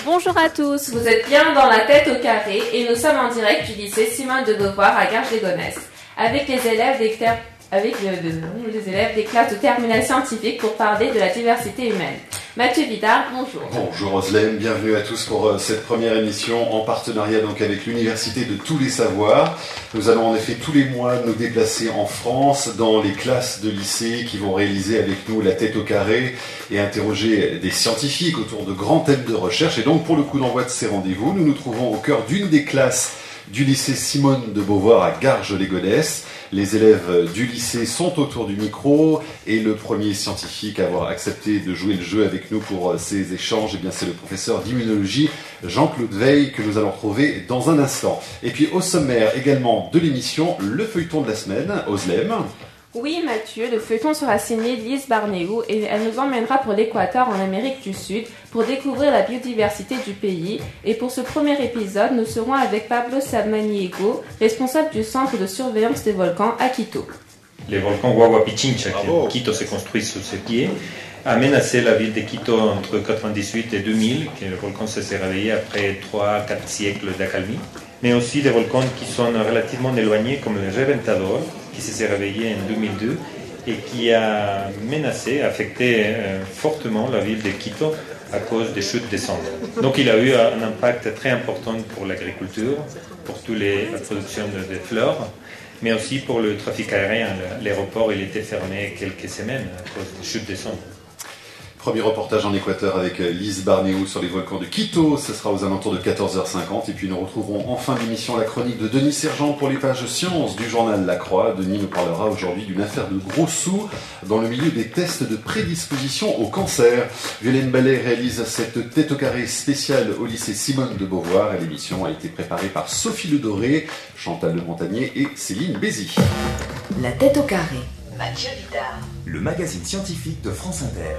Bonjour à tous, vous êtes bien dans la tête au carré et nous sommes en direct du lycée Simone de Beauvoir à Garges-les-Gonesse avec les élèves des classes de terminale scientifique pour parler de la diversité humaine. Mathieu Vidard, bonjour. Bonjour Oslem, bienvenue à tous pour cette première émission en partenariat donc avec l'Université de tous les savoirs. Nous allons en effet tous les mois nous déplacer en France dans les classes de lycée qui vont réaliser avec nous la tête au carré et interroger des scientifiques autour de grands thèmes de recherche. Et donc pour le coup d'envoi de ces rendez-vous, nous nous trouvons au cœur d'une des classes du lycée Simone de Beauvoir à Garges-les-Gonesse. Les élèves du lycée sont autour du micro et le premier scientifique à avoir accepté de jouer le jeu avec nous pour ces échanges, eh bien, c'est le professeur d'immunologie Jean-Claude Veil que nous allons retrouver dans un instant. Et puis au sommaire également de l'émission, le feuilleton de la semaine, Oslem. Oui Mathieu, le feuilleton sera signé Lise Barnéou et elle nous emmènera pour l'Équateur en Amérique du Sud pour découvrir la biodiversité du pays. Et pour ce premier épisode, nous serons avec Pablo Samaniego, responsable du centre de surveillance des volcans à Quito. Les volcans Huayhuapichincha, qui à Quito se construisent sur ses pieds, a menacé la ville de Quito entre 1998 et 2000, que le volcan s'est réveillé après 3-4 siècles d'accalmie. Mais aussi des volcans qui sont relativement éloignés, comme le Reventador, qui s'est réveillé en 2002 et qui a menacé, affecté fortement la ville de Quito à cause des chutes des cendres. Donc il a eu un impact très important pour l'agriculture, pour toute la production de fleurs, mais aussi pour le trafic aérien. L'aéroport il était fermé quelques semaines à cause des chutes des cendres. Premier reportage en Équateur avec Lise Barnéou sur les volcans de Quito. Ce sera aux alentours de 14h50. Et puis nous retrouverons en fin d'émission la chronique de Denis Sergent pour les pages sciences du journal La Croix. Denis nous parlera aujourd'hui d'une affaire de gros sous dans le milieu des tests de prédisposition au cancer. Violaine Ballet réalise cette tête au carré spéciale au lycée Simone de Beauvoir. Et l'émission a été préparée par Sophie Le Doré, Chantal Le Montagnier et Céline Bézy. La tête au carré. Mathieu Vidard. Le magazine scientifique de France Inter.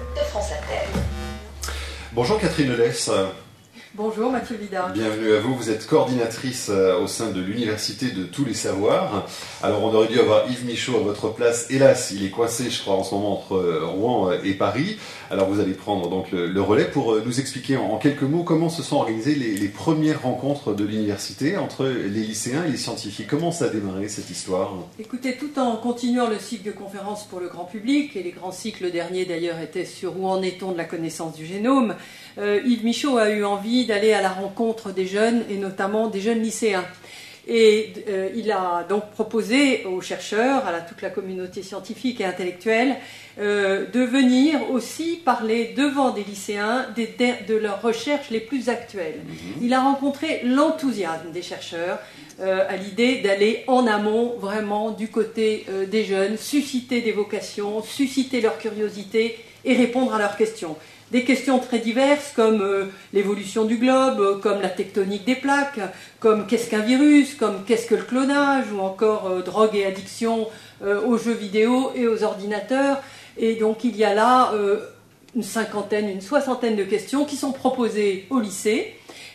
Bonjour Catherine Less. Bonjour Mathieu Vidard. Bienvenue à vous, vous êtes coordinatrice au sein de l'Université de tous les savoirs. Alors on aurait dû avoir Yves Michaud à votre place, hélas il est coincé je crois en ce moment entre Rouen et Paris. Alors vous allez prendre donc le relais pour nous expliquer en quelques mots comment se sont organisées les premières rencontres de l'université entre les lycéens et les scientifiques. Comment ça a démarré cette histoire ? Écoutez, tout en continuant le cycle de conférences pour le grand public, et les grands cycles derniers d'ailleurs étaient sur où en est-on de la connaissance du génome, Yves Michaud a eu envie d'aller à la rencontre des jeunes et notamment des jeunes lycéens. Et il a donc proposé aux chercheurs, à toute la communauté scientifique et intellectuelle, de venir aussi parler devant des lycéens de leurs recherches les plus actuelles. Il a rencontré l'enthousiasme des chercheurs à l'idée d'aller en amont, vraiment du côté des jeunes, susciter des vocations, susciter leur curiosité et répondre à leurs questions. Des questions très diverses comme l'évolution du globe, comme la tectonique des plaques, comme qu'est-ce qu'un virus, comme qu'est-ce que le clonage, ou encore drogue et addiction aux jeux vidéo et aux ordinateurs. Et donc il y a là une soixantaine de questions qui sont proposées au lycée,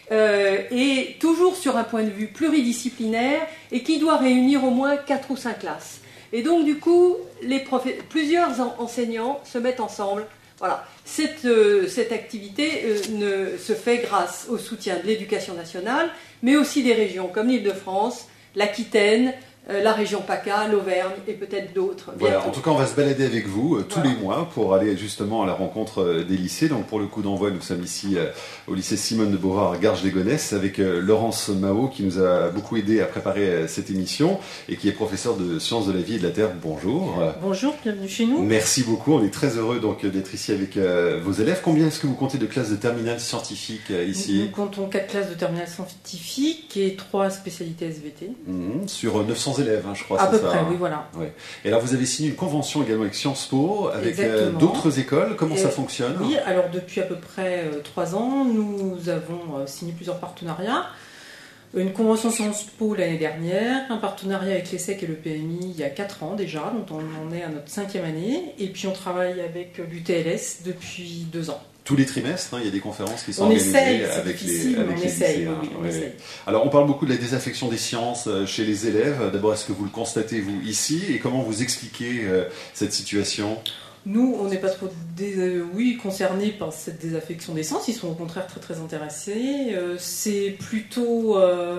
et toujours sur un point de vue pluridisciplinaire et qui doit réunir au moins 4 ou 5 classes. Et donc du coup, plusieurs enseignants se mettent ensemble. Voilà. Cette activité se fait grâce au soutien de l'Éducation nationale, mais aussi des régions comme l'Île-de-France, l'Aquitaine, la région PACA, l'Auvergne et peut-être d'autres. Voilà, en tout cas on va se balader avec vous tous les mois pour aller justement à la rencontre des lycées. Donc pour le coup d'envoi, nous sommes ici au lycée Simone de Beauvoir à Garges-les-Gonesse avec Laurence Mao qui nous a beaucoup aidé à préparer cette émission et qui est professeur de sciences de la vie et de la terre. Bonjour. Bonjour, bienvenue chez nous. Merci beaucoup, on est très heureux donc d'être ici avec vos élèves. Combien est-ce que vous comptez de classes de terminale scientifique ici ? Nous comptons 4 classes de terminale scientifique et 3 spécialités SVT. Sur 900 élèves, je crois. À peu ça, près, oui, voilà. Ouais. Et alors, vous avez signé une convention également avec Sciences Po, avec d'autres écoles. Comment ça fonctionne ? Oui, alors depuis à peu près 3 ans, nous avons signé plusieurs partenariats. Une convention Sciences Po l'année dernière, un partenariat avec l'ESSEC et le PMI il y a 4 ans déjà, dont on en est à notre 5e année. Et puis on travaille avec l'UTLS depuis 2 ans. Tous les trimestres, il y a des conférences qui sont organisées avec les lycéens. On essaye. Alors, on parle beaucoup de la désaffection des sciences chez les élèves. D'abord, est-ce que vous le constatez, vous, ici ? Et comment vous expliquez cette situation ? Nous, on n'est pas trop concernés par cette désaffection des sens. Ils sont au contraire très très intéressés. C'est plutôt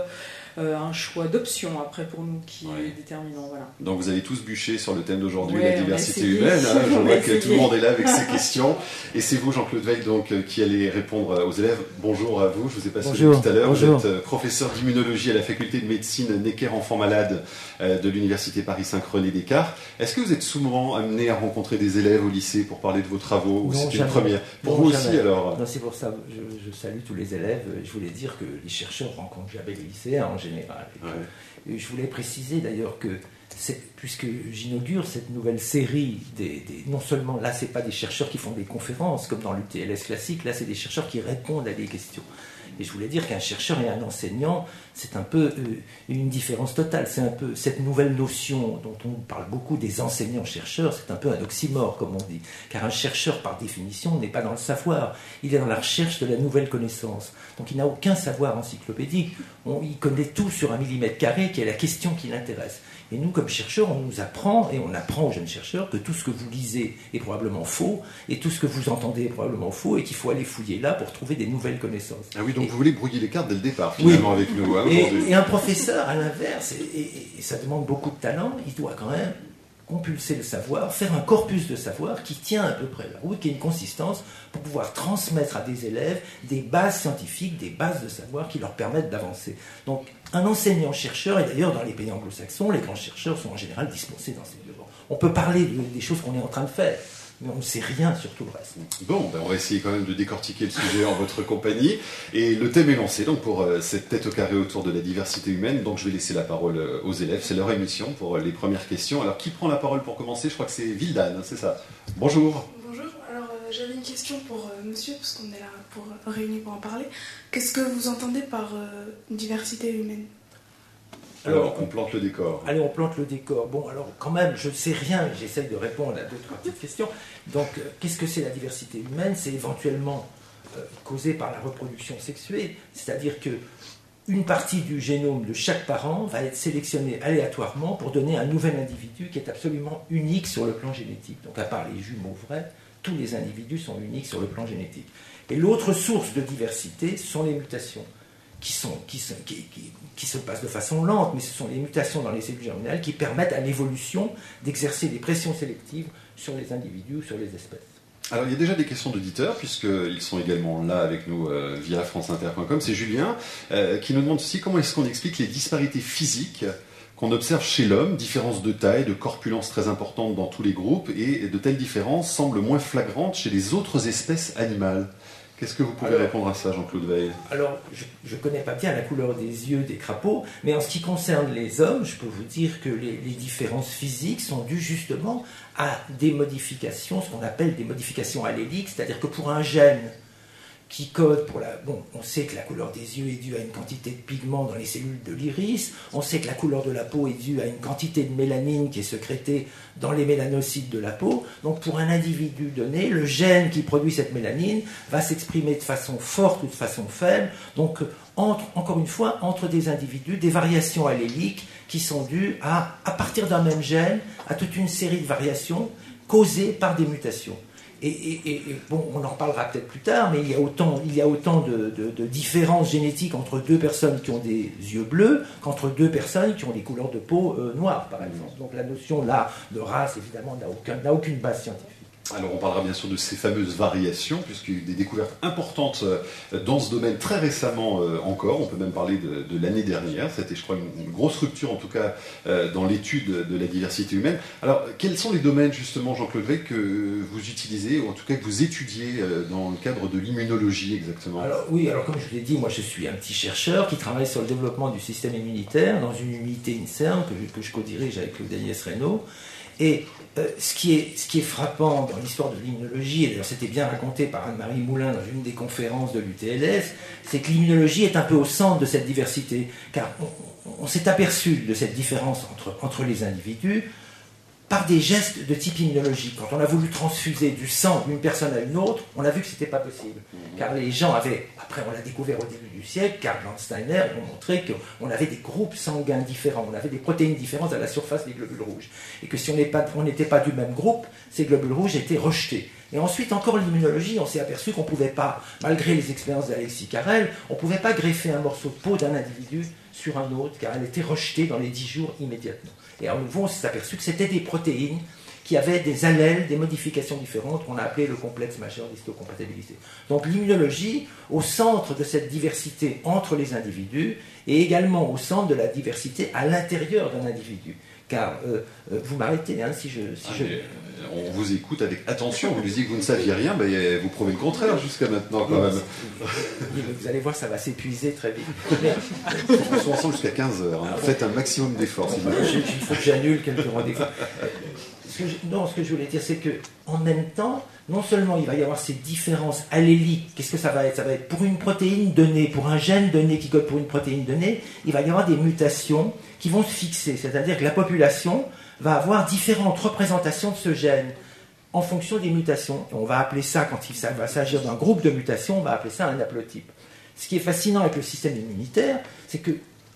un choix d'option après pour nous qui est déterminant. Voilà. Donc vous avez tous bûché sur le thème d'aujourd'hui, Ouais, la diversité humaine. Je vois que tout le monde est là avec ses questions. Et c'est vous, Jean-Claude Veil, donc, qui allez répondre aux élèves. Bonjour à vous, je vous ai pas salué tout à l'heure. Vous êtes professeur d'immunologie à la faculté de médecine Necker Enfants Malades de l'université Paris-5 René Descartes. Est-ce que vous êtes souvent amené à rencontrer des élèves au lycée pour parler de vos travaux? Non, c'est une première. Pour vous aussi alors? Non, c'est pour ça, je salue tous les élèves. Je voulais dire que les chercheurs rencontrent jamais les lycéens en général. Et je voulais préciser d'ailleurs que puisque j'inaugure cette nouvelle série, non seulement là, c'est pas des chercheurs qui font des conférences comme dans l'UTLS classique, là, c'est des chercheurs qui répondent à des questions. Et je voulais dire qu'un chercheur et un enseignant, c'est un peu une différence totale. C'est un peu cette nouvelle notion dont on parle beaucoup des enseignants-chercheurs, c'est un peu un oxymore, comme on dit. Car un chercheur, par définition, n'est pas dans le savoir. Il est dans la recherche de la nouvelle connaissance. Donc il n'a aucun savoir encyclopédique. Il connaît tout sur 1 millimètre carré, qui est la question qui l'intéresse. Et nous, comme chercheurs, on nous apprend, et on apprend aux jeunes chercheurs, que tout ce que vous lisez est probablement faux, et tout ce que vous entendez est probablement faux, et qu'il faut aller fouiller là pour trouver des nouvelles connaissances. Ah oui, donc vous voulez brouiller les cartes dès le départ, finalement, avec nous. Hein, et un professeur, à l'inverse, et ça demande beaucoup de talent, il doit quand même compulser le savoir, faire un corpus de savoir qui tient à peu près la route, qui a une consistance pour pouvoir transmettre à des élèves des bases scientifiques, des bases de savoir qui leur permettent d'avancer. Donc, un enseignant-chercheur, et d'ailleurs dans les pays anglo-saxons, les grands chercheurs sont en général dispensés dans ces devoirs. On peut parler des choses qu'on est en train de faire, mais on ne sait rien sur tout le reste. Bon, on va essayer quand même de décortiquer le sujet en votre compagnie. Et le thème est lancé donc pour cette tête au carré autour de la diversité humaine. Donc je vais laisser la parole aux élèves. C'est leur émission pour les premières questions. Alors qui prend la parole pour commencer? Je crois que c'est Vildan, c'est ça. Bonjour. Bonjour. Alors j'avais une question pour monsieur, parce qu'on est là pour réunis pour en parler. Qu'est-ce que vous entendez par diversité humaine? Alors, on plante le décor. Allez, on plante le décor. Bon, alors, quand même, je ne sais rien, j'essaye de répondre à 2-3 petites questions. Donc, qu'est-ce que c'est la diversité humaine? C'est éventuellement causé par la reproduction sexuée, c'est-à-dire que une partie du génome de chaque parent va être sélectionnée aléatoirement pour donner un nouvel individu qui est absolument unique sur le plan génétique. Donc, à part les jumeaux vrais, tous les individus sont uniques sur le plan génétique. Et l'autre source de diversité, ce sont les mutations. Qui se passent de façon lente, mais ce sont les mutations dans les cellules germinales qui permettent à l'évolution d'exercer des pressions sélectives sur les individus ou sur les espèces. Alors il y a déjà des questions d'auditeurs, puisqu'ils sont également là avec nous via franceinter.com. C'est Julien qui nous demande aussi comment est-ce qu'on explique les disparités physiques qu'on observe chez l'homme, différences de taille, de corpulence très importantes dans tous les groupes, et de telles différences semblent moins flagrantes chez les autres espèces animales. Qu'est-ce que vous pouvez répondre à ça, Jean-Claude Veil? Alors, je ne connais pas bien la couleur des yeux des crapauds, mais en ce qui concerne les hommes, je peux vous dire que les différences physiques sont dues justement à des modifications, ce qu'on appelle des modifications alléliques, c'est-à-dire que pour un gène qui code pour la... Bon, on sait que la couleur des yeux est due à une quantité de pigments dans les cellules de l'iris, on sait que la couleur de la peau est due à une quantité de mélanine qui est sécrétée dans les mélanocytes de la peau. Donc pour un individu donné, le gène qui produit cette mélanine va s'exprimer de façon forte ou de façon faible. Donc encore une fois, entre des individus, des variations alléliques qui sont dues à partir d'un même gène, à toute une série de variations causées par des mutations. Et bon, on en reparlera peut-être plus tard, mais il y a autant de différences génétiques entre deux personnes qui ont des yeux bleus qu'entre deux personnes qui ont des couleurs de peau noires, par exemple. Donc la notion là de race, évidemment, n'a aucune base scientifique. Alors on parlera bien sûr de ces fameuses variations, puisqu'il y a eu des découvertes importantes dans ce domaine très récemment encore. On peut même parler de l'année dernière. C'était, je crois, une grosse rupture en tout cas dans l'étude de la diversité humaine. Alors quels sont les domaines justement, Jean-Claude Veil, que vous utilisez, ou en tout cas que vous étudiez dans le cadre de l'immunologie exactement? Alors comme je vous l'ai dit, moi je suis un petit chercheur qui travaille sur le développement du système immunitaire dans une unité INSERM que je co-dirige avec Claude Agnès-Reynaud. Et ce qui est frappant dans l'histoire de l'immunologie, et d'ailleurs c'était bien raconté par Anne-Marie Moulin dans une des conférences de l'UTLS, c'est que l'immunologie est un peu au centre de cette diversité, car on s'est aperçu de cette différence entre les individus par des gestes de type immunologique. Quand on a voulu transfuser du sang d'une personne à une autre, on a vu que ce n'était pas possible, car les gens avaient, à après, on l'a découvert au début du siècle, Karl Landsteiner ont montré qu'on avait des groupes sanguins différents, on avait des protéines différentes à la surface des globules rouges. Et que si on n'était pas du même groupe, ces globules rouges étaient rejetés. Et ensuite, encore l'immunologie, on s'est aperçu qu'on ne pouvait pas, malgré les expériences d'Alexis Carrel, on ne pouvait pas greffer un morceau de peau d'un individu sur un autre, car elle était rejetée dans les 10 jours immédiatement. Et à nouveau, on s'est aperçu que c'était des protéines qui avaient des allèles, des modifications différentes, qu'on a appelé le complexe majeur d'histocompatibilité. Donc l'immunologie, au centre de cette diversité entre les individus, et également au centre de la diversité à l'intérieur d'un individu. Car, vous m'arrêtez, si je... On vous écoute avec attention, vous nous dites que vous ne saviez rien, mais vous prouvez le contraire jusqu'à maintenant quand même. Vous allez voir, ça va s'épuiser très vite. On se ensemble jusqu'à 15h, hein. Faites un maximum d'efforts. Il faut que j'annule quelques rendez-vous. Ce que je voulais dire, c'est qu'en même temps, non seulement il va y avoir ces différences alléliques, qu'est-ce que ça va être? Ça va être pour une protéine donnée, pour un gène donné qui code pour une protéine donnée, il va y avoir des mutations qui vont se fixer. C'est-à-dire que la population va avoir différentes représentations de ce gène en fonction des mutations. Et on va appeler ça, quand il va s'agir d'un groupe de mutations, on va appeler ça un haplotype. Ce qui est fascinant avec le système immunitaire, c'est que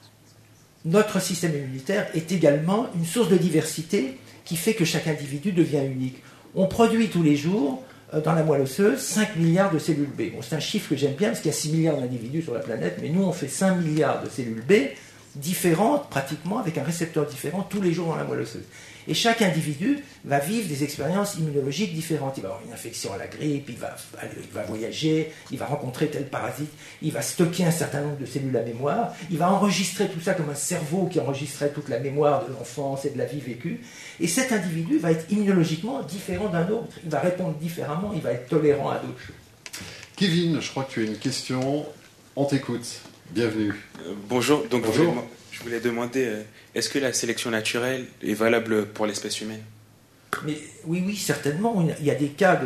notre système immunitaire est également une source de diversité qui fait que chaque individu devient unique. On produit tous les jours, dans la moelle osseuse, 5 milliards de cellules B. Bon, c'est un chiffre que j'aime bien parce qu'il y a 6 milliards d'individus sur la planète, mais nous on fait 5 milliards de cellules B différentes, pratiquement, avec un récepteur différent tous les jours dans la moelle osseuse. Et chaque individu va vivre des expériences immunologiques différentes. Il va avoir une infection à la grippe, il va voyager, il va rencontrer tel parasite, il va stocker un certain nombre de cellules à mémoire, il va enregistrer tout ça comme un cerveau qui enregistrait toute la mémoire de l'enfance et de la vie vécue. Et cet individu va être immunologiquement différent d'un autre. Il va répondre différemment, il va être tolérant à d'autres choses. Kevin, je crois que tu as une question. On t'écoute. Bienvenue. Bonjour. Donc Bonjour. Je voulais demander, est-ce que la sélection naturelle est valable pour l'espèce humaine? Mais oui, certainement. Il y a des cas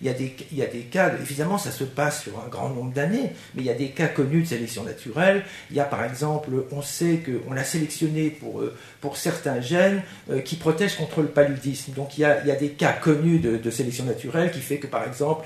évidemment, ça se passe sur un grand nombre d'années, mais il y a des cas connus de sélection naturelle. Il y a par exemple, on sait qu'on a sélectionné pour certains gènes qui protègent contre le paludisme. Donc il y a des cas connus de sélection naturelle qui fait que par exemple,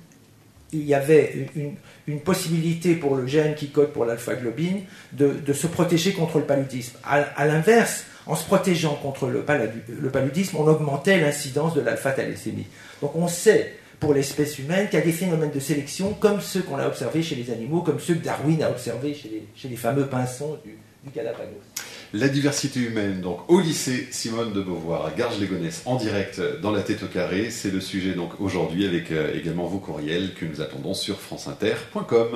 il y avait une possibilité pour le gène qui code pour l'alpha-globine de se protéger contre le paludisme. À l'inverse, en se protégeant contre le paludisme, on augmentait l'incidence de l'alpha-thalassémie. Donc on sait pour l'espèce humaine qu'il y a des phénomènes de sélection comme ceux qu'on a observés chez les animaux, comme ceux que Darwin a observés chez les fameux pinsons du Galapagos. La diversité humaine, donc au lycée Simone de Beauvoir à Garges-les-Gonesse, en direct dans la tête au carré. C'est le sujet donc aujourd'hui avec également vos courriels que nous attendons sur franceinter.com.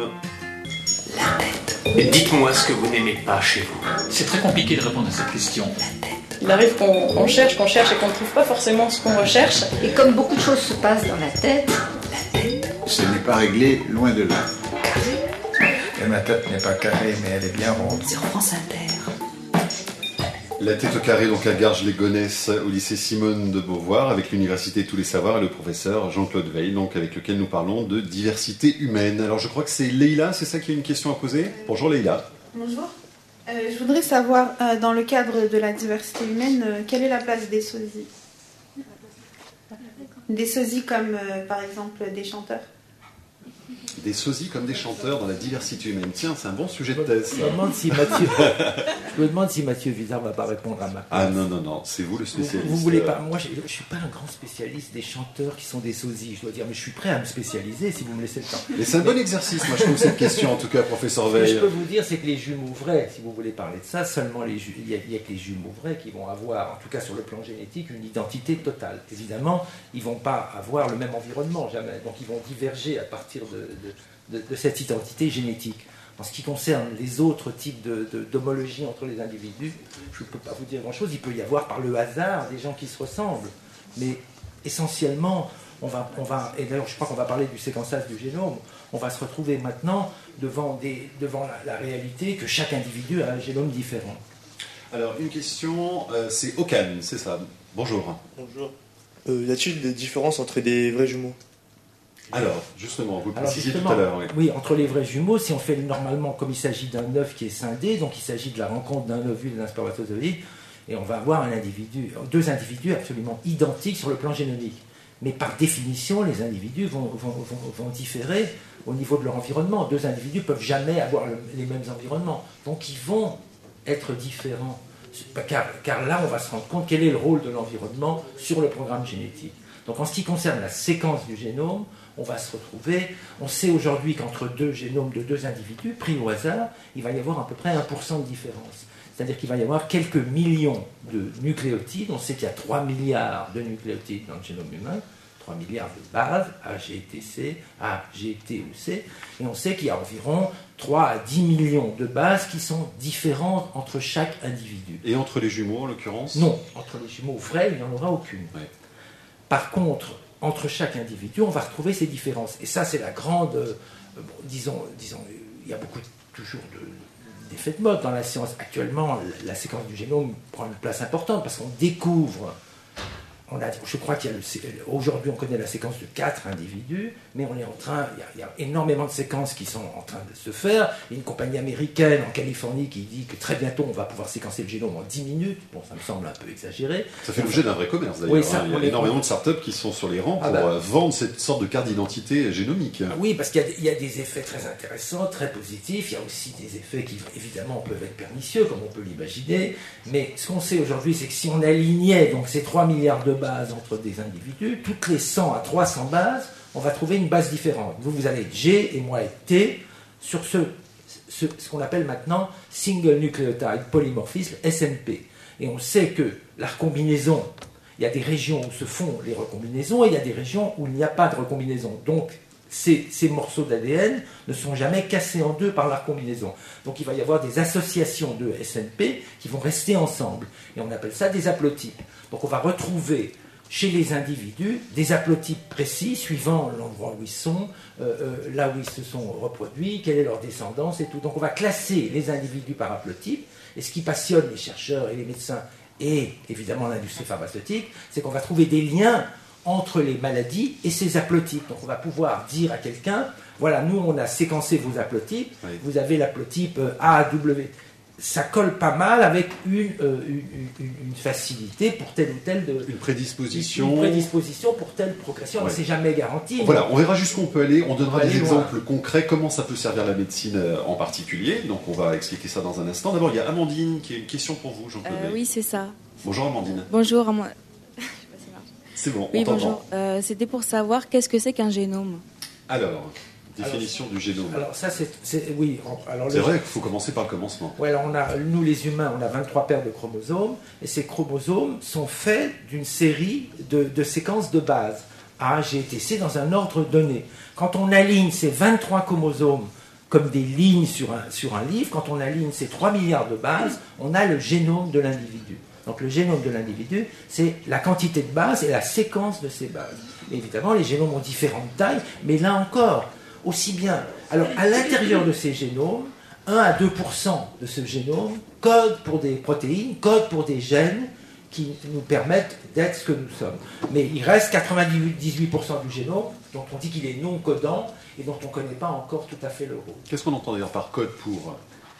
Et dites-moi ce que vous n'aimez pas chez vous. C'est très compliqué de répondre à cette question. Il arrive qu'on cherche et qu'on ne trouve pas forcément ce qu'on recherche. Et comme beaucoup de choses se passent dans la tête, ce n'est pas réglé, loin de là. Et ma tête n'est pas carrée, mais elle est bien ronde. Sur France Inter. La tête au carré, donc à Garges-les-Gonesse, au lycée Simone de Beauvoir, avec l'Université Tous les Savoirs et le professeur Jean-Claude Veil, donc avec lequel nous parlons de diversité humaine. Alors je crois que c'est Leïla, c'est ça qui a une question à poser? Bonjour Leïla. Bonjour. Je voudrais savoir, dans le cadre de la diversité humaine, quelle est la place des sosies? Des sosies comme, par exemple, des chanteurs. Des sosies comme des chanteurs dans la diversité humaine. Tiens, c'est un bon sujet de thèse. Je me demande si Mathieu Vizard ne va pas répondre à ma place. Ah non, c'est vous le spécialiste. Vous voulez pas? Moi, je ne suis pas un grand spécialiste des chanteurs qui sont des sosies, je dois dire, mais je suis prêt à me spécialiser si vous me laissez le temps. Mais c'est un bon exercice, moi je trouve cette question, en tout cas, professeur Veil. Ce que je peux vous dire, c'est que les jumeaux vrais, si vous voulez parler de ça, seulement il n'y a que les jumeaux vrais qui vont avoir, en tout cas sur le plan génétique, une identité totale. Évidemment, ils ne vont pas avoir le même environnement, jamais. Donc ils vont diverger à partir de cette identité génétique. En ce qui concerne les autres types d'homologie entre les individus, je ne peux pas vous dire grand-chose. Il peut y avoir par le hasard des gens qui se ressemblent. Mais essentiellement, et d'ailleurs je crois qu'on va parler du séquençage du génome, on va se retrouver maintenant devant la réalité que chaque individu a un génome différent. Alors une question, c'est Okan, c'est ça. Bonjour. Bonjour. Y a-t-il des différences entre des vrais jumeaux? Alors, justement, vous le précisiez tout à l'heure. Oui, entre les vrais jumeaux, si on fait normalement, comme il s'agit d'un œuf qui est scindé, donc il s'agit de la rencontre d'un ovule et d'un spermatozoïde, et on va avoir deux individus absolument identiques sur le plan génomique. Mais par définition, les individus vont différer au niveau de leur environnement. Deux individus ne peuvent jamais avoir les mêmes environnements. Donc ils vont être différents. Car là, on va se rendre compte quel est le rôle de l'environnement sur le programme génétique. Donc en ce qui concerne la séquence du génome, on va se retrouver, on sait aujourd'hui qu'entre deux génomes de deux individus, pris au hasard, il va y avoir à peu près 1% de différence. C'est-à-dire qu'il va y avoir quelques millions de nucléotides. On sait qu'il y a 3 milliards de nucléotides dans le génome humain, 3 milliards de bases, A, G, T, C, A, G, T ou C, et on sait qu'il y a environ 3 à 10 millions de bases qui sont différentes entre chaque individu. Et entre les jumeaux, en l'occurrence ? Non, entre les jumeaux vrais, il n'y en aura aucune. Ouais. Par contre, entre chaque individu, on va retrouver ces différences. Et ça, c'est la grande... disons, il y a beaucoup toujours d'effets de mode dans la science. Actuellement, la séquence du génome prend une place importante parce qu'on découvre... je crois qu'aujourd'hui, on connaît la séquence de 4 individus, mais on est en train... Il y a énormément de séquences qui sont en train de se faire. Il y a une compagnie américaine en Californie qui dit que très bientôt, on va pouvoir séquencer le génome en 10 minutes. Bon, ça me semble un peu exagéré. Ça fait l'objet d'un vrai commerce, d'ailleurs. Oui, il y a énormément de startups qui sont sur les rangs pour vendre cette sorte de carte d'identité génomique. Oui, parce qu'il y a des effets très intéressants, très positifs. Il y a aussi des effets qui, évidemment, peuvent être pernicieux, comme on peut l'imaginer. Mais ce qu'on sait aujourd'hui, c'est que si on alignait donc, ces 3 milliards de bases entre des individus, toutes les 100 à 300 bases, on va trouver une base différente. Vous allez être G et moi être T sur ce qu'on appelle maintenant Single Nucleotide Polymorphisme, SNP. Et on sait que la recombinaison, il y a des régions où se font les recombinaisons et il y a des régions où il n'y a pas de recombinaison. Donc, ces morceaux d'ADN ne sont jamais cassés en deux par la recombinaison. Donc, il va y avoir des associations de SNP qui vont rester ensemble. Et on appelle ça des haplotypes. Donc, on va retrouver chez les individus des haplotypes précis suivant l'endroit où ils sont, là où ils se sont reproduits, quelle est leur descendance et tout. Donc on va classer les individus par haplotype, et ce qui passionne les chercheurs et les médecins et évidemment l'industrie pharmaceutique, c'est qu'on va trouver des liens entre les maladies et ces haplotypes. Donc on va pouvoir dire à quelqu'un, voilà, nous on a séquencé vos haplotypes, oui. Vous avez l'haplotype AW. Ça colle pas mal avec une facilité pour telle ou telle... Une prédisposition. Une prédisposition pour telle progression, ouais. C'est jamais garanti. Voilà, on verra jusqu'où on peut aller, on donnera des exemples concrets, comment ça peut servir la médecine en particulier, donc on va expliquer ça dans un instant. D'abord, il y a Amandine qui a une question pour vous, Jean-Claude. Oui, c'est ça. Bonjour Amandine. Bonjour, c'est bon, oui, on t'entend. Bonjour. C'était pour savoir qu'est-ce que c'est qu'un génome. Alors... Définition du génome. Alors ça, oui. Alors, c'est vrai qu'il faut commencer par le commencement. Ouais, alors nous les humains, on a 23 paires de chromosomes, et ces chromosomes sont faits d'une série de séquences de base, A, G, T, C, dans un ordre donné. Quand on aligne ces 23 chromosomes comme des lignes sur un livre, quand on aligne ces 3 milliards de bases, on a le génome de l'individu. Donc le génome de l'individu, c'est la quantité de bases et la séquence de ces bases. Et évidemment, les génomes ont différentes tailles, mais là encore, aussi bien. Alors, à l'intérieur de ces génomes, 1 à 2% de ce génome code pour des protéines, code pour des gènes qui nous permettent d'être ce que nous sommes. Mais il reste 98% du génome dont on dit qu'il est non codant et dont on ne connaît pas encore tout à fait le rôle. Qu'est-ce qu'on entend d'ailleurs par code pour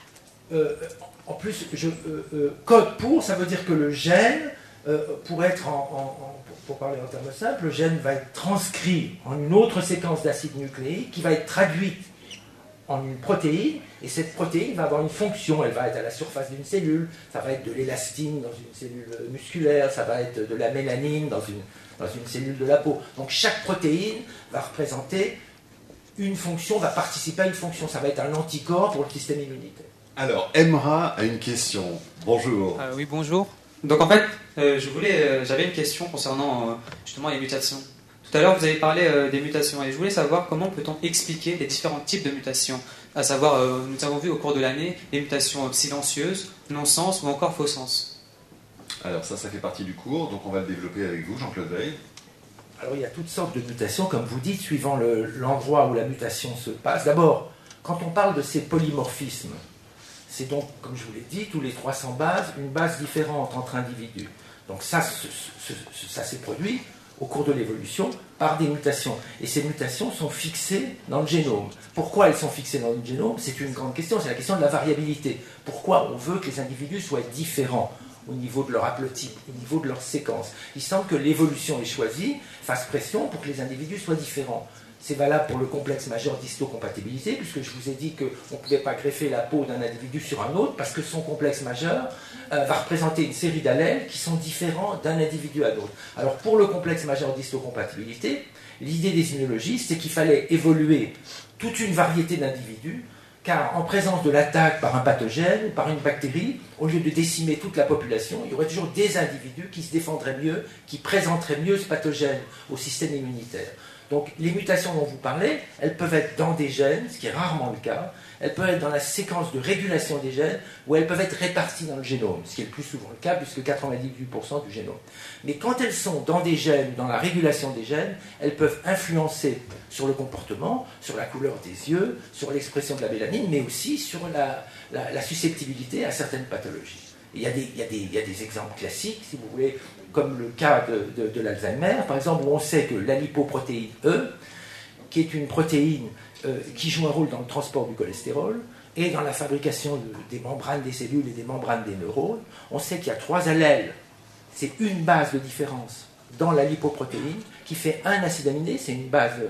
En plus, code pour, ça veut dire que le gène, pour être pour parler en termes simples, le gène va être transcrit en une autre séquence d'acide nucléique qui va être traduite en une protéine, et cette protéine va avoir une fonction, elle va être à la surface d'une cellule, ça va être de l'élastine dans une cellule musculaire, ça va être de la mélanine dans une cellule de la peau. Donc chaque protéine va représenter une fonction, va participer à une fonction, ça va être un anticorps pour le système immunitaire. Alors, Emra a une question. Bonjour. Oui, bonjour. Donc en fait, j'avais une question concernant justement les mutations. Tout à l'heure, vous avez parlé des mutations et je voulais savoir comment peut-on expliquer les différents types de mutations. À savoir, nous avons vu au cours de l'année les mutations silencieuses, non-sens ou encore faux-sens. Alors ça fait partie du cours, donc on va le développer avec vous, Jean-Claude Veil. Alors il y a toutes sortes de mutations, comme vous dites, suivant l'endroit où la mutation se passe. D'abord, quand on parle de ces polymorphismes, c'est donc, comme je vous l'ai dit, tous les 300 bases, une base différente entre individus. Donc ça s'est produit au cours de l'évolution par des mutations. Et ces mutations sont fixées dans le génome. Pourquoi elles sont fixées dans le génome? C'est une grande question, c'est la question de la variabilité. Pourquoi on veut que les individus soient différents au niveau de leur haplotype, au niveau de leur séquence? Il semble que l'évolution ait choisi, fasse pression pour que les individus soient différents. C'est valable pour le complexe majeur d'histocompatibilité, puisque je vous ai dit qu'on ne pouvait pas greffer la peau d'un individu sur un autre, parce que son complexe majeur va représenter une série d'allèles qui sont différents d'un individu à l'autre. Alors pour le complexe majeur d'histocompatibilité, l'idée des immunologistes, c'est qu'il fallait évoluer toute une variété d'individus, car en présence de l'attaque par un pathogène, par une bactérie, au lieu de décimer toute la population, il y aurait toujours des individus qui se défendraient mieux, qui présenteraient mieux ce pathogène au système immunitaire. Donc les mutations dont vous parlez, elles peuvent être dans des gènes, ce qui est rarement le cas, elles peuvent être dans la séquence de régulation des gènes, ou elles peuvent être réparties dans le génome, ce qui est le plus souvent le cas, puisque 98% du génome. Mais quand elles sont dans des gènes, dans la régulation des gènes, elles peuvent influencer sur le comportement, sur la couleur des yeux, sur l'expression de la mélanine, mais aussi sur la susceptibilité à certaines pathologies. Il y a des exemples classiques, si vous voulez, comme le cas de l'Alzheimer, par exemple, où on sait que la lipoprotéine E, qui est une protéine qui joue un rôle dans le transport du cholestérol et dans la fabrication des membranes des cellules et des membranes des neurones, on sait qu'il y a 3 allèles, c'est une base de différence dans la lipoprotéine qui fait un acide aminé, c'est une base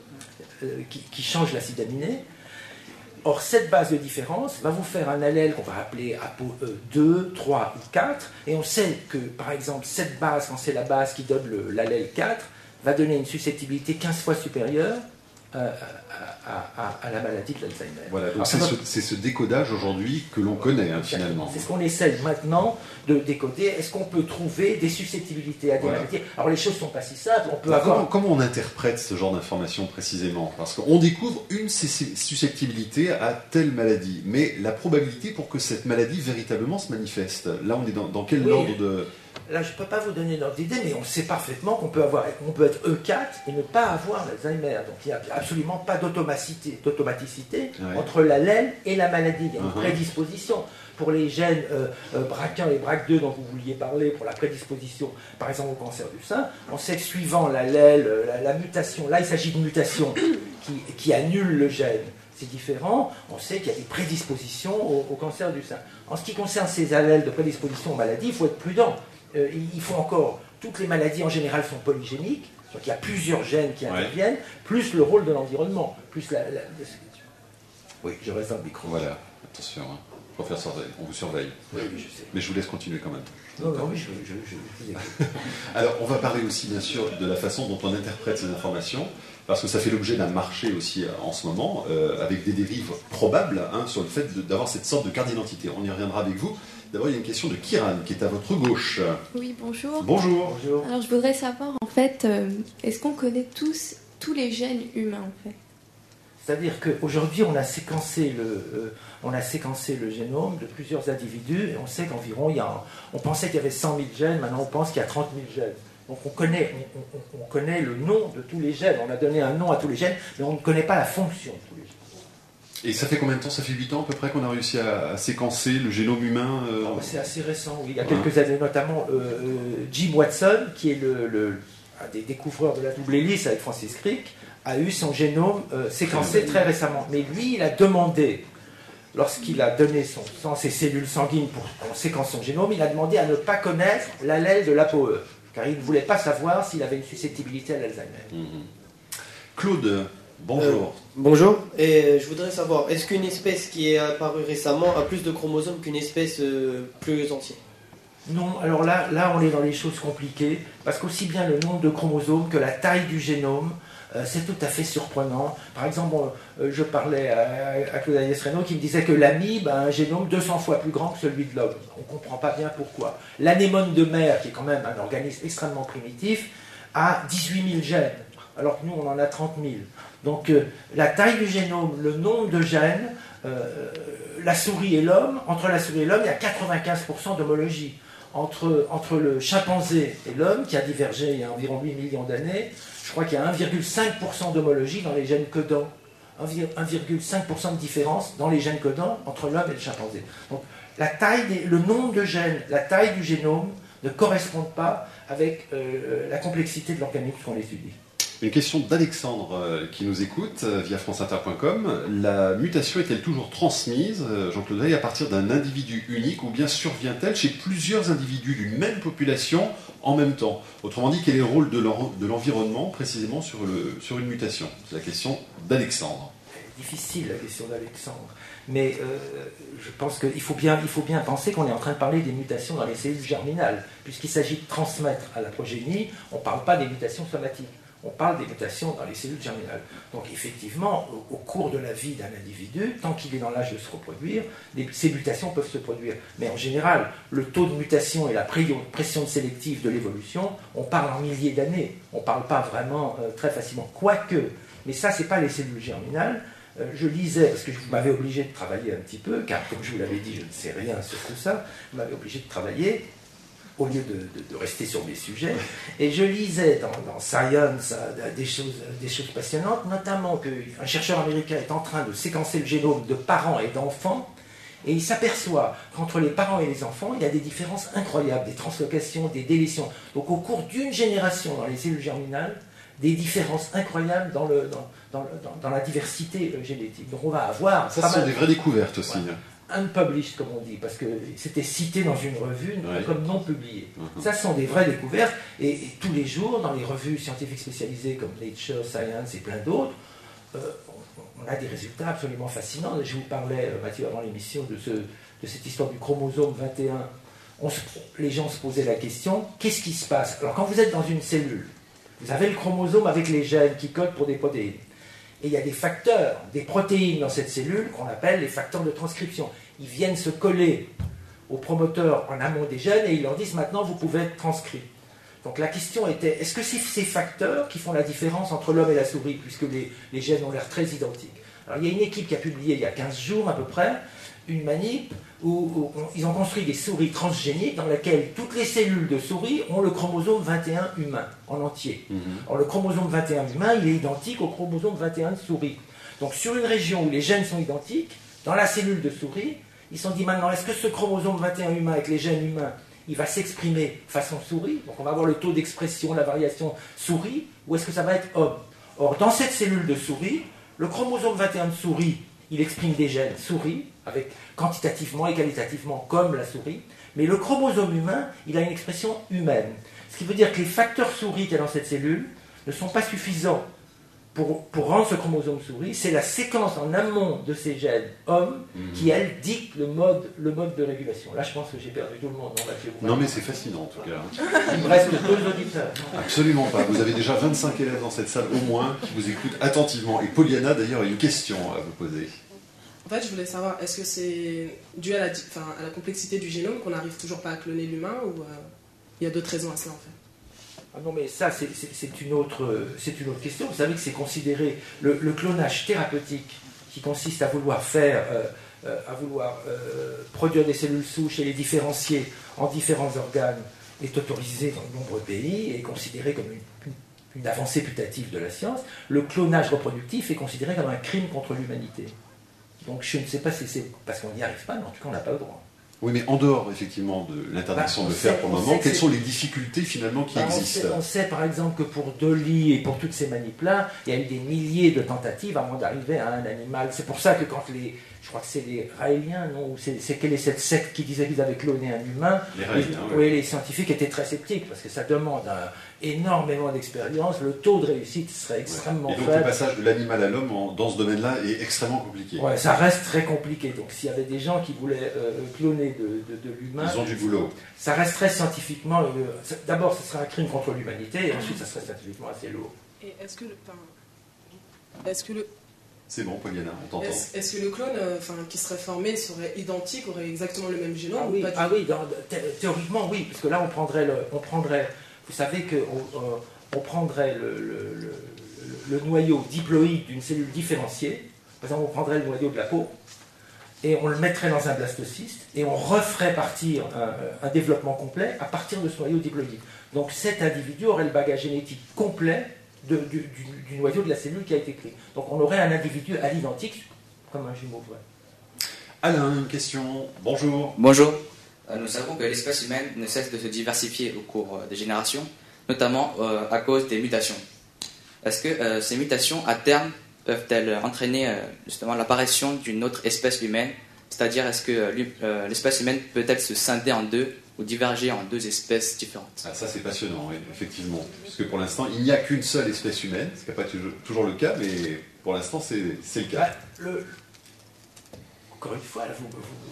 qui change l'acide aminé. Or, cette base de différence va vous faire un allèle qu'on va appeler ApoE2, 3 ou 4, et on sait que, par exemple, cette base, quand c'est la base qui donne l'allèle 4, va donner une susceptibilité 15 fois supérieure à la maladie de l'Alzheimer. Voilà, donc c'est ce décodage aujourd'hui que l'on connaît, finalement. C'est ce qu'on essaye maintenant de décoder. Est-ce qu'on peut trouver des susceptibilités à des maladies? Alors les choses ne sont pas si simples. On peut avoir... Comment on interprète ce genre d'informations précisément? Parce qu'on découvre une susceptibilité à telle maladie, mais la probabilité pour que cette maladie véritablement se manifeste, là on est dans quel ordre de... Là, je ne peux pas vous donner l'ordre d'idée, mais on sait parfaitement qu'on peut être E4 et ne pas avoir l'Alzheimer. Donc il n'y a absolument pas d'automaticité entre l'allèle et la maladie. Il y a une prédisposition. Pour les gènes BRCA1 et BRCA2 dont vous vouliez parler, pour la prédisposition, par exemple, au cancer du sein, on sait que suivant l'allèle, la mutation, là il s'agit de mutation qui annule le gène. C'est différent, on sait qu'il y a des prédispositions au cancer du sein. En ce qui concerne ces allèles de prédisposition aux maladies, il faut être prudent. Il faut encore, toutes les maladies en général sont polygéniques, donc il y a plusieurs gènes qui interviennent, plus le rôle de l'environnement, plus Oui, je reste dans le micro. Voilà, attention, professeur, on vous surveille. Oui, je sais. Mais je vous laisse continuer quand même. Non, oui, je vous écoute. Alors, on va parler aussi, bien sûr, de la façon dont on interprète ces informations, parce que ça fait l'objet d'un marché aussi en ce moment, avec des dérives probables sur le fait d'avoir cette sorte de carte d'identité. On y reviendra avec vous. D'abord, il y a une question de Kiran, qui est à votre gauche. Oui, bonjour. Bonjour. Alors, je voudrais savoir, en fait, est-ce qu'on connaît tous les gènes humains, en fait? C'est-à-dire qu'aujourd'hui, on a séquencé le génome de plusieurs individus, et on sait qu'environ, on pensait qu'il y avait 100 000 gènes, maintenant on pense qu'il y a 30 000 gènes. Donc on connaît le nom de tous les gènes, on a donné un nom à tous les gènes, mais on ne connaît pas la fonction de tous les gènes. Et ça fait combien de temps? Ça fait 8 ans à peu près qu'on a réussi à séquencer le génome humain C'est assez récent, oui. Il y a quelques années, notamment Jim Watson, qui est un des découvreurs de la double hélice avec Francis Crick, a eu son génome séquencé très récemment. Mais lui, il a demandé, lorsqu'il a donné son sang, ses cellules sanguines pour qu'on séquence son génome, il a demandé à ne pas connaître l'allèle de l'ApoE, car il ne voulait pas savoir s'il avait une susceptibilité à l'Alzheimer. Claude, bonjour. Bonjour, et je voudrais savoir, est-ce qu'une espèce qui est apparue récemment a plus de chromosomes qu'une espèce plus ancienne? Non, alors là on est dans les choses compliquées, parce qu'aussi bien le nombre de chromosomes que la taille du génome, c'est tout à fait surprenant. Par exemple, je parlais à Claude Agnès-Reynaud qui me disait que l'amibe a un génome 200 fois plus grand que celui de l'homme. On ne comprend pas bien pourquoi. L'anémone de mer, qui est quand même un organisme extrêmement primitif, a 18 000 gènes, alors que nous on en a 30 000. Donc la taille du génome, le nombre de gènes, la souris et l'homme, entre la souris et l'homme, il y a 95% d'homologie. Entre le chimpanzé et l'homme, qui a divergé il y a environ 8 millions d'années, je crois qu'il y a 1,5% d'homologie dans les gènes codants. 1,5% de différence dans les gènes codants entre l'homme et le chimpanzé. Donc le nombre de gènes, la taille du génome ne correspondent pas avec la complexité de l'organisme qu'on étudie. Une question d'Alexandre qui nous écoute via franceinter.com. La mutation est-elle toujours transmise, Jean-Claude Veil, à partir d'un individu unique ou bien survient-elle chez plusieurs individus d'une même population en même temps. Autrement dit, quel est le rôle de l'environnement précisément sur une mutation? C'est la question d'Alexandre. Difficile la question d'Alexandre, mais je pense qu'il faut bien penser qu'on est en train de parler des mutations dans les cellules germinales, puisqu'il s'agit de transmettre à la progénie. On ne parle pas des mutations somatiques, on parle des mutations dans les cellules germinales. Donc effectivement, au cours de la vie d'un individu, tant qu'il est dans l'âge de se reproduire, ces mutations peuvent se produire. Mais en général, le taux de mutation et la pression sélective de l'évolution, on parle en milliers d'années, on ne parle pas vraiment très facilement, quoique, mais ça c'est pas les cellules germinales. Je lisais, parce que vous m'avez obligé de travailler un petit peu, car comme je vous l'avais dit, je ne sais rien sur tout ça, vous m'avez obligé de travailler, au lieu de rester sur mes sujets, et je lisais dans Science des choses passionnantes, notamment qu'un chercheur américain est en train de séquencer le génome de parents et d'enfants, et il s'aperçoit qu'entre les parents et les enfants, il y a des différences incroyables, des translocations, des délétions. Donc au cours d'une génération dans les cellules germinales, des différences incroyables dans la diversité génétique. Donc on va avoir... Ça, ce sont des vraies découvertes aussi. Ouais. Unpublished, comme on dit, parce que c'était cité dans une revue comme non publié. Ça, ce sont des vraies découvertes, et tous les jours, dans les revues scientifiques spécialisées comme Nature, Science et plein d'autres, on a des résultats absolument fascinants. Je vous parlais, Mathieu, avant l'émission, de cette histoire du chromosome 21. Les gens se posaient la question, qu'est-ce qui se passe? Alors, quand vous êtes dans une cellule, vous avez le chromosome avec les gènes qui codent pour des protéines. Et il y a des facteurs, des protéines dans cette cellule qu'on appelle les facteurs de transcription. Ils viennent se coller aux promoteurs en amont des gènes et ils leur disent maintenant vous pouvez être transcrit. Donc la question était, est-ce que c'est ces facteurs qui font la différence entre l'homme et la souris, puisque les gènes ont l'air très identiques? Alors il y a une équipe qui a publié il y a 15 jours à peu près, une manip où ils ont construit des souris transgéniques dans lesquelles toutes les cellules de souris ont le chromosome 21 humain en entier. Alors le chromosome 21 humain, il est identique au chromosome 21 de souris. Donc sur une région où les gènes sont identiques, dans la cellule de souris, ils se sont dit maintenant, est-ce que ce chromosome 21 humain avec les gènes humains, il va s'exprimer façon souris? Donc on va avoir le taux d'expression, la variation souris, ou est-ce que ça va être homme? Or dans cette cellule de souris, le chromosome 21 de souris, il exprime des gènes souris, avec quantitativement et qualitativement comme la souris, mais le chromosome humain, il a une expression humaine. Ce qui veut dire que les facteurs souris qu'il y a dans cette cellule ne sont pas suffisants pour rendre ce chromosome souris. C'est la séquence en amont de ces gènes hommes qui, elle, dicte le mode de régulation. Là, je pense que j'ai perdu tout le monde. Non, mais c'est fascinant en tout cas. Il me reste 2 auditeurs. Absolument pas. Vous avez déjà 25 élèves dans cette salle au moins qui vous écoutent attentivement. Et Poliana, d'ailleurs, a une question à vous poser. En fait, je voulais savoir, est-ce que c'est dû à la complexité du génome qu'on n'arrive toujours pas à cloner l'humain, ou il y a d'autres raisons à cela en fait? Ah non, mais ça, c'est une autre question. Vous savez que c'est considéré le clonage thérapeutique qui consiste à vouloir produire des cellules souches et les différencier en différents organes est autorisé dans de nombreux pays et est considéré comme une avancée putative de la science. Le clonage reproductif est considéré comme un crime contre l'humanité. Donc je ne sais pas si c'est parce qu'on n'y arrive pas, mais en tout cas on n'a pas le droit. Oui, mais en dehors effectivement de l'interdiction de le faire pour le moment, quelles sont les difficultés finalement qui existent? On sait par exemple que pour Dolly et pour toutes ces manips-là, il y a eu des milliers de tentatives avant d'arriver à un animal. C'est pour ça que quand je crois que c'est les Raéliens, non, c'est quelle est cette secte qui disait qu'ils avaient cloné un humain? Les Raéliens, oui, les scientifiques étaient très sceptiques parce que ça demande énormément d'expérience. Le taux de réussite serait extrêmement faible. Et donc le passage de l'animal à l'homme dans ce domaine-là est extrêmement compliqué. Ouais, ça reste très compliqué. Donc s'il y avait des gens qui voulaient cloner de l'humain, ils ont du boulot. Ça resterait scientifiquement. D'abord, ce serait un crime contre l'humanité, et ensuite, ça serait scientifiquement assez lourd. Et est-ce que c'est bon, Poliana, on t'entend. Est-ce que le clone qui serait formé serait identique, aurait exactement le même génome? Oui, théoriquement oui, parce que là on prendrait, vous savez qu'on prendrait le noyau diploïde d'une cellule différenciée, par exemple on prendrait le noyau de la peau, et on le mettrait dans un blastocyste, et on referait partir un développement complet à partir de ce noyau diploïde. Donc cet individu aurait le bagage génétique complet du noyau de la cellule qui a été créé. Donc on aurait un individu à l'identique, comme un jumeau vrai. Alain, une question. Bonjour. Bonjour. Nous savons que l'espèce humaine ne cesse de se diversifier au cours des générations, notamment à cause des mutations. Est-ce que ces mutations, à terme, peuvent-elles entraîner justement l'apparition d'une autre espèce humaine C'est-à-dire, est-ce que l'espèce humaine peut-elle se scinder en deux ou diverger en deux espèces différentes? Ah, ça c'est passionnant, oui, effectivement. Puisque pour l'instant, il n'y a qu'une seule espèce humaine, ce qui n'est pas toujours le cas, mais pour l'instant, c'est le cas. Encore une fois, là,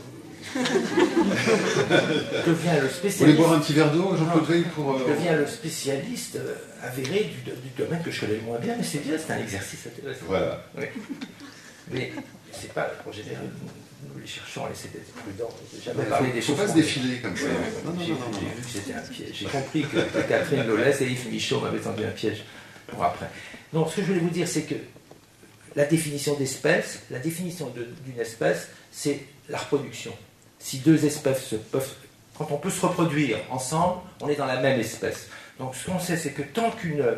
je deviens le spécialiste. Vous voulez boire un petit verre d'eau, Jean-Claude Veil, pour... Je deviens le spécialiste avéré du domaine que je connais le moins bien, mais c'est bien, c'est un exercice intéressant. Voilà. Oui. Mais c'est pas, en général, nous les chercheurs, on essaie d'être prudents. Jamais parler des choses. Il ne faut pas se défiler comme ça. J'ai vu que c'était un piège. J'ai compris que Catherine Lolès et Yves Michaud m'avaient tendu un piège pour après. Non, ce que je voulais vous dire, c'est que la définition d'espèce, la définition d'une espèce, c'est la reproduction. Si deux espèces peuvent, quand on peut se reproduire ensemble, on est dans la même espèce. Donc ce qu'on sait, c'est que tant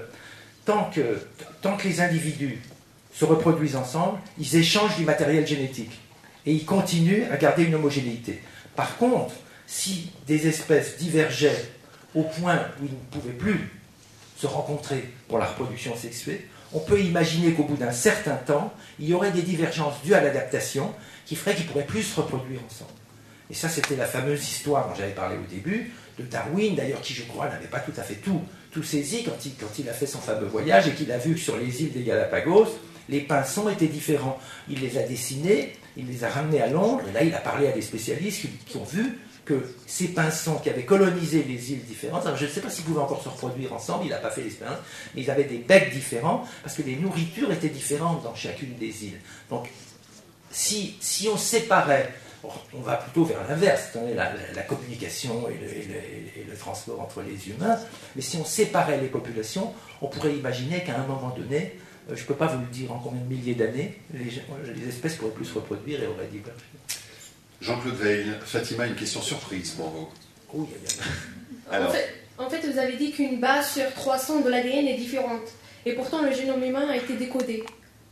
que les individus se reproduisent ensemble, ils échangent du matériel génétique et ils continuent à garder une homogénéité. Par contre, si des espèces divergeaient au point où ils ne pouvaient plus se rencontrer pour la reproduction sexuée, on peut imaginer qu'au bout d'un certain temps, il y aurait des divergences dues à l'adaptation qui feraient qu'ils ne pourraient plus se reproduire ensemble. Et ça, c'était la fameuse histoire dont j'avais parlé au début, de Darwin, d'ailleurs, qui, je crois, n'avait pas tout à fait tout saisi quand il a fait son fameux voyage et qu'il a vu que sur les îles des Galapagos, les pinsons étaient différents. Il les a dessinés, il les a ramenés à Londres, et là, il a parlé à des spécialistes qui ont vu que ces pinsons qui avaient colonisé les îles différentes, alors je ne sais pas s'ils pouvaient encore se reproduire ensemble, il n'a pas fait l'expérience, mais ils avaient des becs différents, parce que les nourritures étaient différentes dans chacune des îles. Donc, si on séparait, on va plutôt vers l'inverse, la communication et le transport entre les humains, mais si on séparait les populations, on pourrait imaginer qu'à un moment donné, je ne peux pas vous le dire en combien de milliers d'années, les espèces pourraient plus se reproduire et auraient divergé. Jean-Claude Veil, Fatima, une question surprise pour vous. Oui, alors. En fait, vous avez dit qu'une base sur 300 de l'ADN est différente. Et pourtant, le génome humain a été décodé.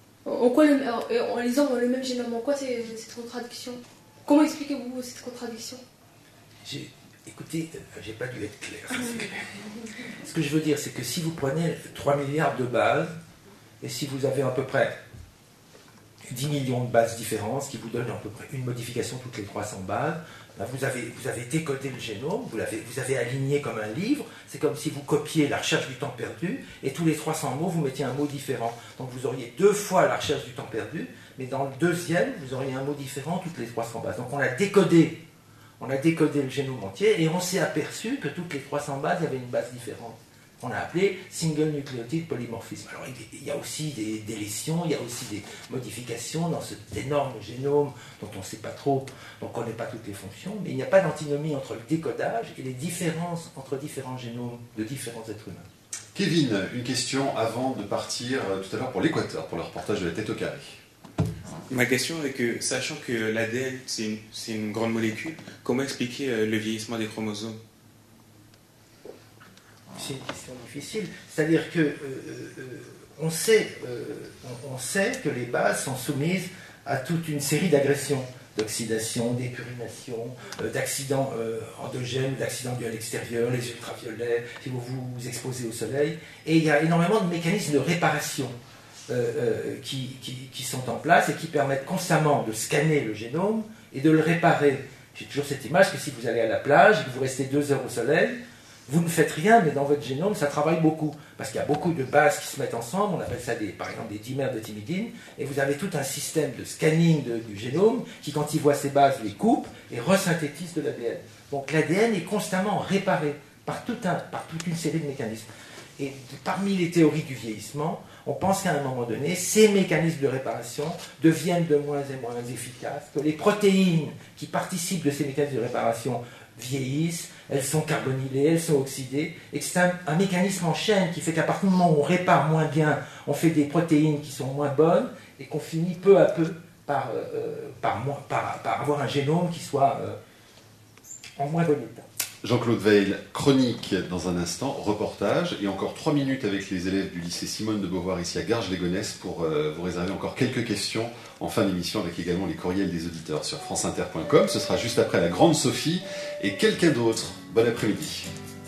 En lisant le même génome, en quoi c'est cette contradiction? Comment expliquez-vous cette contradiction? Écoutez, j'ai pas dû être clair. Ce que je veux dire, c'est que si vous prenez 3 milliards de bases, et si vous avez à peu près 10 millions de bases différentes, ce qui vous donne à peu près une modification toutes les 300 bases, ben vous avez décodé le génome, vous avez aligné comme un livre, c'est comme si vous copiez la recherche du temps perdu, et tous les 300 mots, vous mettiez un mot différent. Donc vous auriez 2 fois la recherche du temps perdu, mais dans le deuxième, vous auriez un mot différent toutes les 300 bases. Donc on a décodé le génome entier, et on s'est aperçu que toutes les 300 bases, il y avait une base différente. On a appelé single nucleotide polymorphisme. Alors il y a aussi des délétions, il y a aussi des modifications dans cet énorme génome dont on ne sait pas trop, dont on ne connaît pas toutes les fonctions, mais il n'y a pas d'antinomie entre le décodage et les différences entre différents génomes de différents êtres humains. Kevin, une question avant de partir tout à l'heure pour l'Équateur, pour le reportage de la tête au carré. Ma question est que, sachant que l'ADN c'est une grande molécule, comment expliquer le vieillissement des chromosomes? C'est une question difficile. C'est-à-dire que on sait que les bases sont soumises à toute une série d'agressions, d'oxydation, d'épurination, d'accidents endogènes, d'accidents dus à l'extérieur, les ultraviolets, si vous vous exposez au soleil. Et il y a énormément de mécanismes de réparation qui sont en place et qui permettent constamment de scanner le génome et de le réparer. J'ai toujours cette image que si vous allez à la plage et que vous restez 2 heures au soleil, vous ne faites rien, mais dans votre génome, ça travaille beaucoup. Parce qu'il y a beaucoup de bases qui se mettent ensemble, on appelle ça par exemple des dimères de thymidine, et vous avez tout un système de scanning du génome qui, quand il voit ces bases, les coupe et resynthétise de l'ADN. Donc l'ADN est constamment réparé par toute une série de mécanismes. Et parmi les théories du vieillissement, on pense qu'à un moment donné, ces mécanismes de réparation deviennent de moins en moins efficaces, que les protéines qui participent de ces mécanismes de réparation vieillissent, elles sont carbonylées, elles sont oxydées, et que c'est un mécanisme en chaîne qui fait qu'à partir du moment où on répare moins bien, on fait des protéines qui sont moins bonnes, et qu'on finit peu à peu par avoir un génome qui soit en moins bon état. Jean-Claude Veil, chronique dans un instant, reportage, et encore 3 minutes avec les élèves du lycée Simone de Beauvoir ici à Garges-les-Gonesse pour vous réserver encore quelques questions en fin d'émission avec également les courriels des auditeurs sur franceinter.com. Ce sera juste après la grande Sophie et quelqu'un d'autre. Bon après-midi.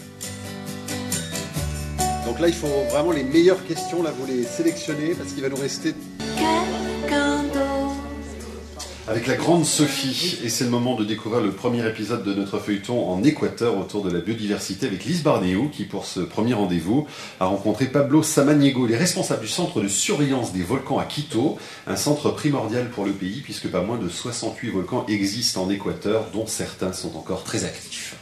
Donc là, il faut vraiment les meilleures questions, là vous les sélectionnez parce qu'il va nous rester... Quelqu'un d'autre. Avec la grande Sophie, et c'est le moment de découvrir le premier épisode de notre feuilleton en Équateur autour de la biodiversité avec Lise Barnéo qui pour ce premier rendez-vous a rencontré Pablo Samaniego, les responsables du centre de surveillance des volcans à Quito, un centre primordial pour le pays puisque pas moins de 68 volcans existent en Équateur dont certains sont encore très actifs.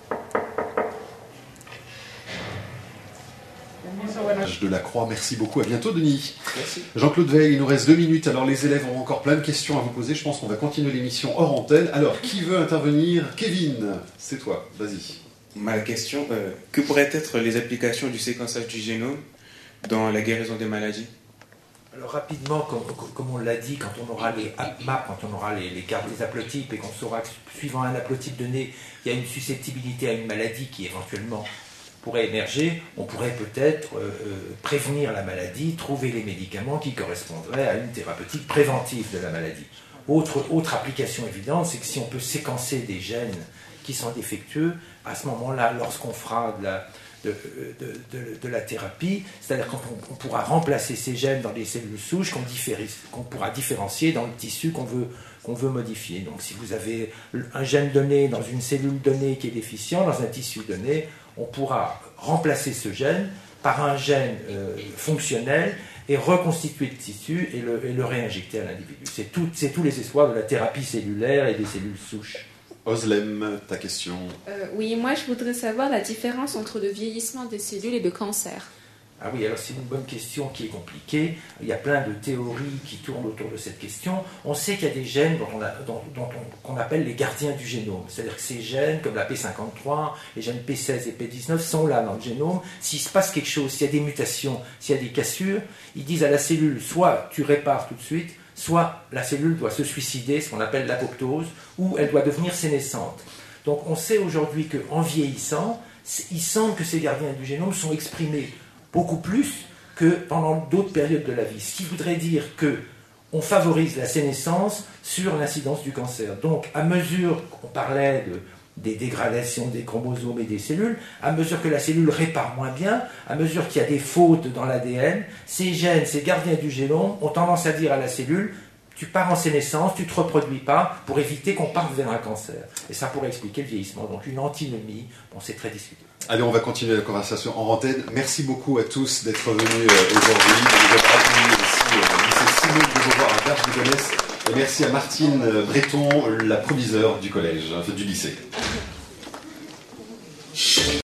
De la Croix, merci beaucoup, à bientôt Denis. Merci. Jean-Claude Veil, il nous reste 2 minutes, alors les élèves ont encore plein de questions à vous poser, je pense qu'on va continuer l'émission hors antenne. Alors, qui veut intervenir? Kevin, c'est toi, vas-y. Ma question, que pourraient être les applications du séquençage du génome dans la guérison des maladies? Alors rapidement, comme on l'a dit, quand on aura les maps, quand on aura les cartes des haplotypes et qu'on saura que suivant un haplotype donné, il y a une susceptibilité à une maladie qui éventuellement pourrait émerger, on pourrait peut-être prévenir la maladie, trouver les médicaments qui correspondraient à une thérapeutique préventive de la maladie. Autre application évidente, c'est que si on peut séquencer des gènes qui sont défectueux, à ce moment-là, lorsqu'on fera de la thérapie, c'est-à-dire qu'on pourra remplacer ces gènes dans des cellules souches qu'on pourra différencier dans le tissu qu'on veut modifier. Donc si vous avez un gène donné dans une cellule donnée qui est déficient, dans un tissu donné, on pourra remplacer ce gène par un gène fonctionnel et reconstituer le tissu et le réinjecter à l'individu. C'est tous les espoirs de la thérapie cellulaire et des cellules souches. Oslem, ta question. Oui, moi je voudrais savoir la différence entre le vieillissement des cellules et le cancer. Ah oui, alors c'est une bonne question qui est compliquée. Il y a plein de théories qui tournent autour de cette question. On sait qu'il y a des gènes qu'on appelle les gardiens du génome. C'est-à-dire que ces gènes, comme la P53, les gènes P16 et P19, sont là dans le génome. S'il se passe quelque chose, s'il y a des mutations, s'il y a des cassures, ils disent à la cellule, soit tu répares tout de suite, soit la cellule doit se suicider, ce qu'on appelle l'apoptose, ou elle doit devenir sénescente. Donc on sait aujourd'hui qu'en vieillissant, il semble que ces gardiens du génome sont exprimés beaucoup plus que pendant d'autres périodes de la vie. Ce qui voudrait dire qu'on favorise la sénescence sur l'incidence du cancer. Donc, à mesure qu'on parlait des dégradations des chromosomes et des cellules, à mesure que la cellule répare moins bien, à mesure qu'il y a des fautes dans l'ADN, ces gènes, ces gardiens du génome ont tendance à dire à la cellule tu pars en sénescence, tu ne te reproduis pas pour éviter qu'on parte vers un cancer. Et ça pourrait expliquer le vieillissement. Donc une antinomie, bon, c'est très discuté. Allez, on va continuer la conversation en antenne. Merci beaucoup à tous d'être venus aujourd'hui. Vous avez accueilli aussi lycée Simone de Beauvoir à Garges-de-Gonesse. Et merci à Martine Breton, la proviseure du collège, du lycée.